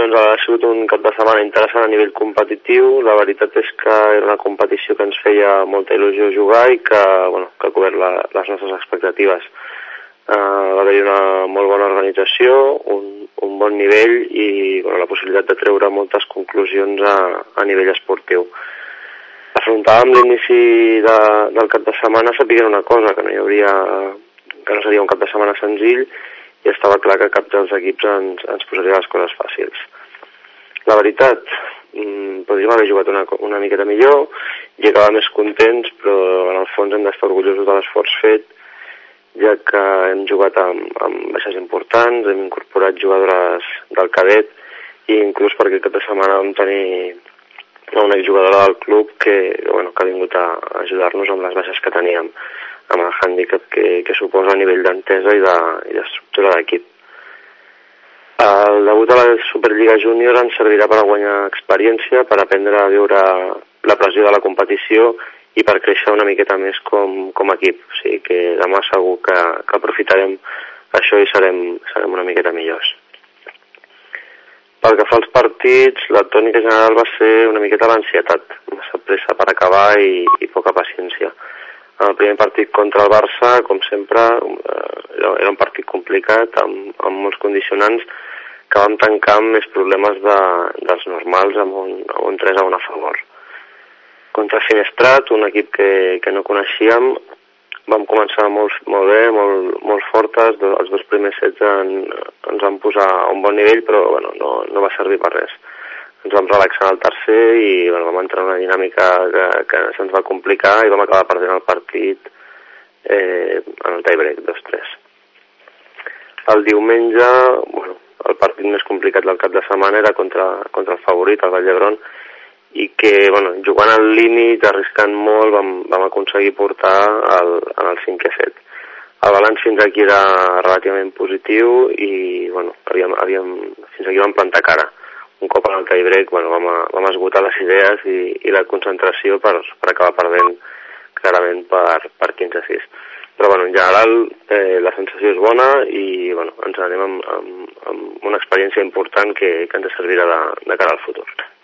Doncs ha sigut un cap de setmana interessant a nivell competitiu. La veritat és que era una competició que ens feia molta il·lusió jugar i que ha cobert les nostres expectatives. Va haver-hi una molt bona organització, un bon nivell i la possibilitat de treure moltes conclusions a nivell esportiu. Afrontàvem l'inici del cap de setmana sapiguent una cosa, que no seria un cap de setmana senzill, i estava clar que cap dels equips ens posaria les coses fàcils. La veritat, podríem haver jugat una miqueta millor i acabar més contents, però en el fons hem d'estar orgullosos de l'esforç fet, ja que hem jugat amb baixes importants, hem incorporat jugadores del cadet i inclús perquè aquest cap de setmana vam tenir una exjugadora del club que ha vingut a ajudar-nos amb les baixes que teníem, amb el hàndicap que suposa a nivell d'entesa i d'estructura d'equip. El debut a la Superliga Júnior ens servirà per guanyar experiència, per aprendre a viure la pressió de la competició i per créixer una miqueta més com a equip. O sigui que demà segur que aprofitarem això i serem una miqueta millors. Pel que fa als partits, la tònica general va ser una miqueta l'ansietat, massa pressa per acabar i poca paciència. En el primer partit contra el Barça, com sempre, era un partit complicat, amb molts condicionants, que vam tancar amb més problemes dels normals, amb un 3-1 a favor. Contra Finestrat, un equip que no coneixíem, vam començar molt bé, molt fortes. Els dos primers sets ens van posar a un bon nivell, però no va servir per res. Ens vam relaxar al tercer i vam entrar en una dinàmica que se'ns va complicar i vam acabar perdent el partit en el tie-break 2-3. El diumenge, el partit més complicat del cap de setmana era contra el favorit, el Vall d'Hebron, i que, jugant al límit, arriscant molt, vam aconseguir portar en el 5è set. El balanç fins aquí era relativament positiu i, fins aquí vam plantar cara. Un cop en el tie-break, vam esgotar les idees i la concentració per acabar perdent clarament per 15-6. Però, en general, la sensació és bona i, ens anem amb una experiència important que ens servirà de cara al futur.